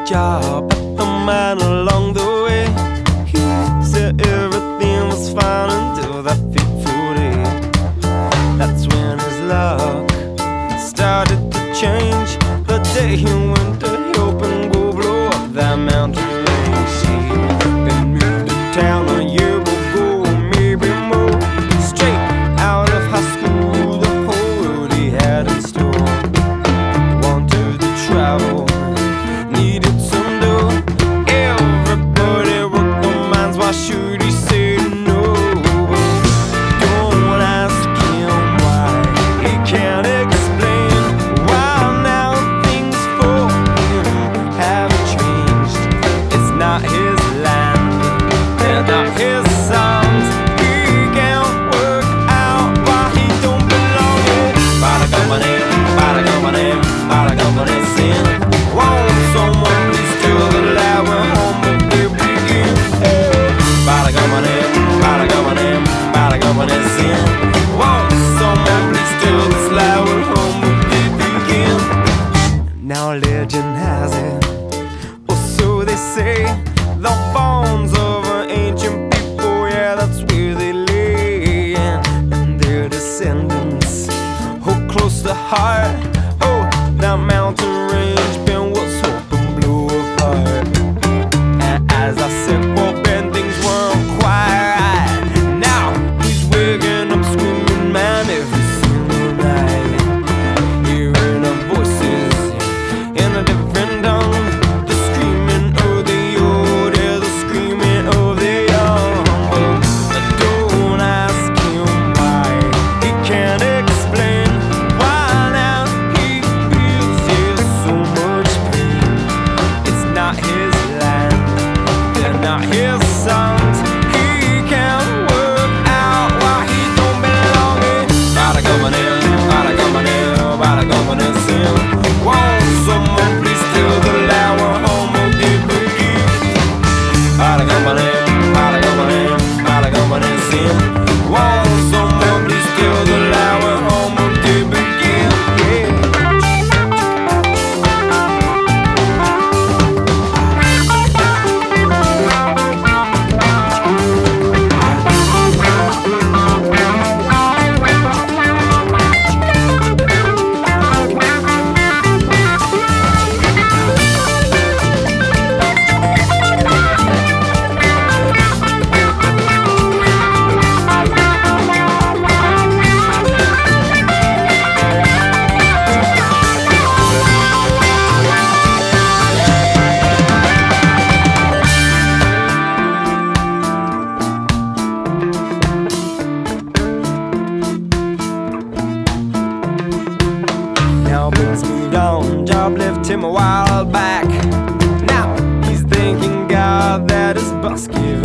job at the mine along the way. He said everything was fine until that fateful day. That's when his luck started to change. The day he went to help and go blow up that mountain range. He'd been moved to town a year ago, maybe more. Straight out of high school, the whole world he had in store. Wanted to travel, needed some dough. Everybody worked the mines, why should he say no? Don't ask him why, he can't explain why now things for him have changed. It's not his land, they're not his songs. He can't work out why he don't belong here. Bada company, bada company, bada company sin. Won't someone please tell the lie when home will begin? Bada company, bada company, bada company sin. Won't someone please tell this lie when home will begin? Now legend has it, or so they say, the bones of an ancient people, yeah, that's where they lay. And their descendants hold close to heart. Oh, that mountain range been what's hope and blow apart. And as I said, well, then things weren't quite right. Now he's waking up screaming, man, every single night. Hearing our voices in a different tongue. The screaming of the old, yeah, the screaming of the young. But don't ask him why, he can't explain why now he feels here so much pain. It's not his land, they're not his songs. He can't work out why he don't belong here. Bada company, bada company, bada company sin. Won't someone please tell the lie when home will begin? Bada company, bada company, bada company sin. Won't someone please tell the lie when home will begin? Yeah. Now brings me down, job left him a while back. Now he's thanking God that his boss gave